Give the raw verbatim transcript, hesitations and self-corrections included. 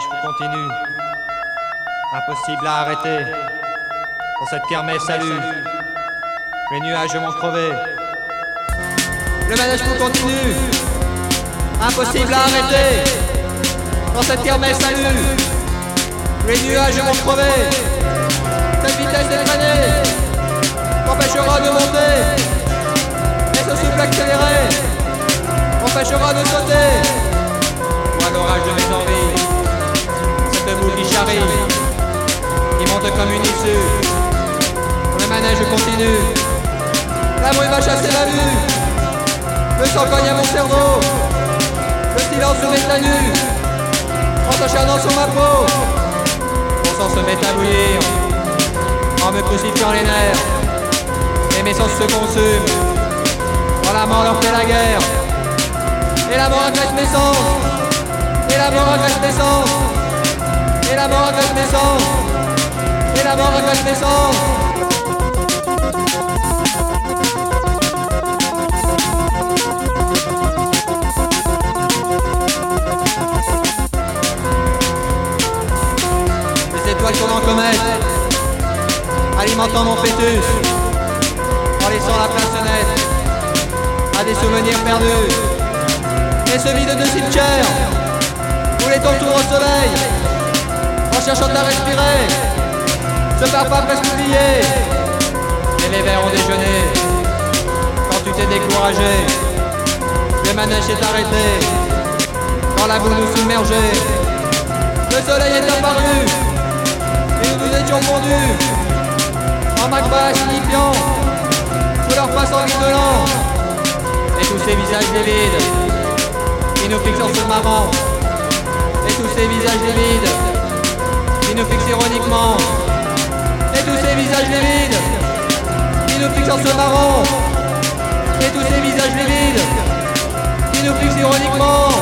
qui continue. Impossible à arrêter. Dans cette kermesse à l'u, les nuages vont crever. Le manège qui continue. Impossible à arrêter. Dans cette kermesse à l'u, les nuages vont crever. Cette vitesse effrénée empêchera de monter. Et ce souffle accéléré empêchera de sauter. Moi l'orage de mes envies, cette boue qui charrie, qui monte comme une issue. Le manège continue. La bruit va chasser la vue. Le sang cogne à mon cerveau. Le silence se met à nu en s'acharnant sur ma peau. Mon sang se met à bouillir en me crucifiant les nerfs. Et mes sens se consument quand la mort leur fait la guerre. Et la mort agresse mes sens. Et la mort agresse mes sens. Et la mort agresse mes sens. Et la mort agresse mes sens. Les étoiles tournent en comète, alimentant mon fœtus, en laissant la place naître à des souvenirs perdus. Et ce vide de cimetière où les temps tournent au soleil, en cherchant à respirer, se parfois presque oublié. Et les vers ont déjeuné quand tu t'es découragé. Le manège s'est arrêté quand la boue nous submergeait. Le soleil est apparu et nous nous étions fondus en magma signifiant sous leur face en violent. Et tous ces visages livides qui nous fixent en se marrant. Et tous ces visages livides qui nous fixent ironiquement. Et tous ces visages livides qui nous fixent en se marrant. Et tous ces visages livides qui nous fixent ironiquement.